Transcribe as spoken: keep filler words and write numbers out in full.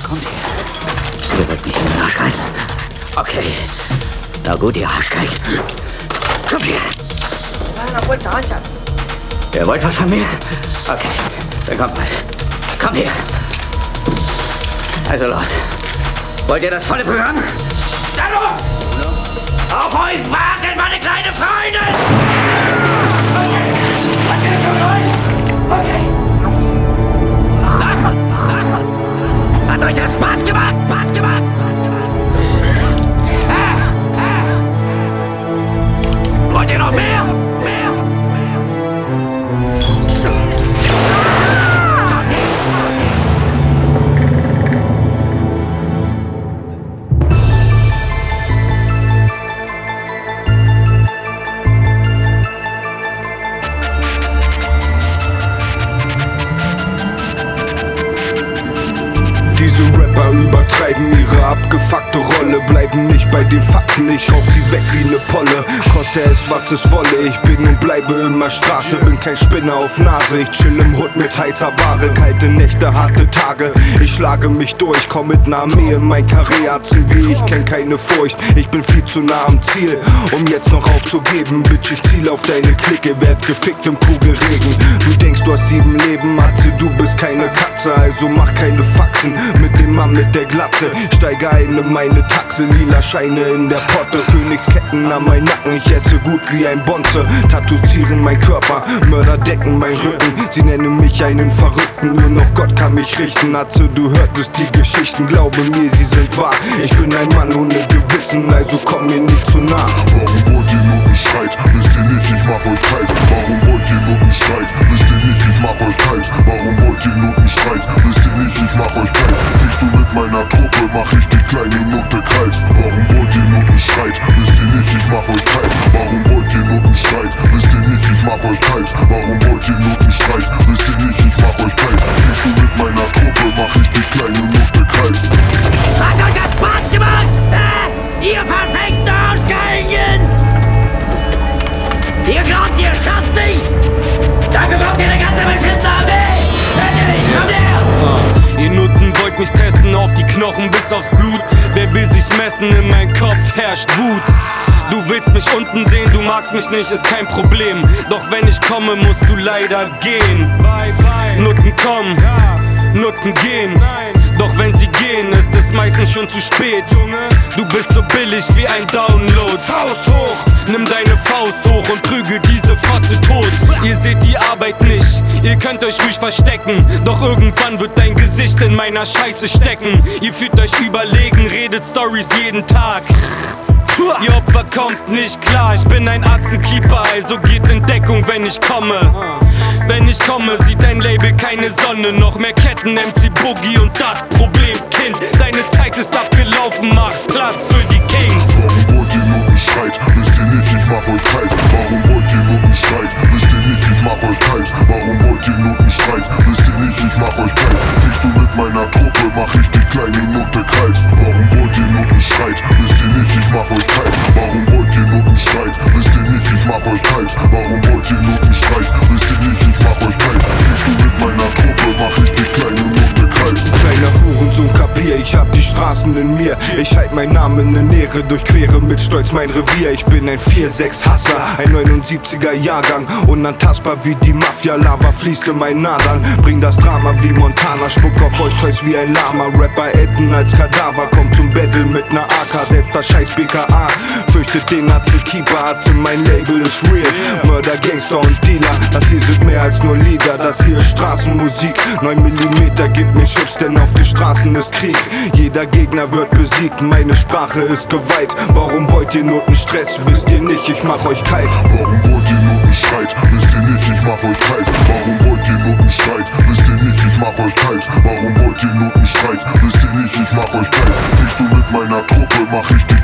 Kommt her. Ihr wollt mich in den Arsch reißen? Okay. Na gut, ihr Arschgeig. Kommt her. Ihr wollt was von mir? Okay. Dann kommt mal. Kommt her. Also los. Wollt ihr das volle Programm? Dann los! Auf euch wartet meine kleine Freundin! Okay. Okay. Na, na. Hat euch das Spaß gemacht? Spaß gemacht? Spaß gemacht? Ah, ah. Wollt ihr noch mehr? Mehr? Diese Rapper übertreiben ihre abgefuckte Rolle, bleiben nicht bei den Fakten, ich rauf sie weg wie ne Polle. Koste es was es wolle, ich bin und bleibe immer Straße, bin kein Spinner auf Nase, ich chill im Hood mit heißer Ware, kalte Nächte, harte Tage, ich schlage mich durch, komm mit ner Armee in mein Karree, Atzen wie ich kenn keine Furcht, ich bin viel zu nah am Ziel, um jetzt noch aufzugeben, Bitch, ich ziel auf deine Clique, werd gefickt im Kugelregen, du denkst du hast sieben Leben, Atze, du bist keine Katze, also mach keine Faxen, mit dem Mann mit der Glatze, steige ein in meine Taxe, lila Scheine in der Potte, Königsketten an mein Nacken, ich esse gut wie ein Bonze, Tattoos zieren mein Körper, Mörder decken mein Rücken, sie nennen mich einen Verrückten, nur noch Gott kann mich richten, Atze, du hörtest die Geschichten, glaube mir, sie sind wahr, ich bin ein Mann ohne Gewissen, also komm mir nicht zu nah. Warum wollt ihr nur einen Streit? Wisst ihr nicht, ich mach euch kalt? Warum wollt ihr nur einen Streit? Wisst ihr nicht, ich mach euch kalt? Warum wollt ihr nur einen Streit? Wisst ihr nicht, ich mach euch kalt? Siehst du mit meiner Truppe, mach ich die kleine Nutte kalt. Warum wollt ihr nur einen Streit? Wisst ihr nicht, ich mach euch kalt? Warum wollt ihr nur einen Streit? Wisst ihr nicht, ich mach euch kalt? Warum wollt ihr nur einen Streit? Wisst ihr nicht, ich mach euch kalt? Siehst du mit meiner Truppe, mach ich die kleine Nutte kalt. Hat euch das Spaß gemacht? Äh, ihr verfickten Arschgeigen! Ihr glaubt, ihr schafft mich? Dafür braucht ihr eine ganze beschissene Armee! Kommt her! Ihr Nutten wollt mich testen auf die Knochen bis aufs Blut. Wer will sich messen, in meinem Kopf herrscht Wut. Du willst mich unten sehen, du magst mich nicht, ist kein Problem. Doch wenn ich komme, musst du leider gehen. Nutten kommen, Nutten gehen. Doch wenn sie gehen, ist es meistens schon zu spät. Du bist so billig wie ein Download. Faust hoch, nimm deine Faust hoch und prügel diese Fotze tot. Ihr seht die Arbeit nicht, ihr könnt euch ruhig verstecken. Doch irgendwann wird dein Gesicht in meiner Scheiße stecken. Ihr fühlt euch überlegen, redet Stories jeden Tag. Ihr Opfer kommt nicht klar, ich bin ein Atzenkeeper, also geht in Deckung, wenn ich komme. Wenn ich komme, sieht dein Label keine Sonne, noch mehr Ketten, M C Boogie und das Problem, Kind. Deine Zeit ist abgelaufen, mach Platz für die Kings. Warum wollt ihr nur einen Streit? Wisst ihr nicht, ich mach euch kalt? Warum wollt ihr nur einen Streit? Wisst ihr nicht, ich mach euch kalt? Warum wollt ihr nur einen Streit? Wisst ihr nicht, ich mach euch kalt? Siehst du mit meiner Truppe, mach ich die kleine Nutte kalt. Warum wollt ihr nur einen Streit? Wisst ihr nicht, ich mach euch kalt? Warum wollt ihr nur einen Streit? Wisst ihr nicht, ich mach euch kalt? Warum wollt ihr nur einen Streit? Wisst ihr nicht, ich mach euch kalt? Siehst du mit meiner Truppe, mach ich die kleine Nutte kalt. Kleiner Hurensohn, kapier, ich hab die Straßen in mir. Ich halt meinen Namen in Ehre, durchquere mit Stolz mein Revier. Ich bin ein vier sechs Hasser, ein neunundsiebziger Jahrgang, unantastbar wie die Mafia. Lava fließt in meinen Adern, bring das Drama wie Montana. Spuck auf euch Toys wie ein Lama. Rapper Elton als Kadaver, kommt zum Battle mit ner A K. Selbst das scheiß B K A fürchtet den Atze-Keeper. Atze, mein Label ist real. Mörder, Gangster und Dealer, das hier sind mehr als nur Lieder. Das hier ist Straßenmusik, neun Millimeter gibt mir Schutz, denn auf den Straßen ist Krieg. Jeder Gegner wird besiegt, meine Sprache ist geweiht. Warum wollt ihr nur einen Stress? Wisst ihr nicht, ich mach euch kalt. Warum wollt ihr nur einen Streit? Wisst ihr nicht, ich mach euch kalt? Warum wollt ihr nur einen Streit? Wisst ihr nicht, ich mach euch kalt? Warum wollt ihr nur einen Streit? Wisst ihr nicht, ich mach euch kalt? Siehst du mit meiner Truppe, mach ich die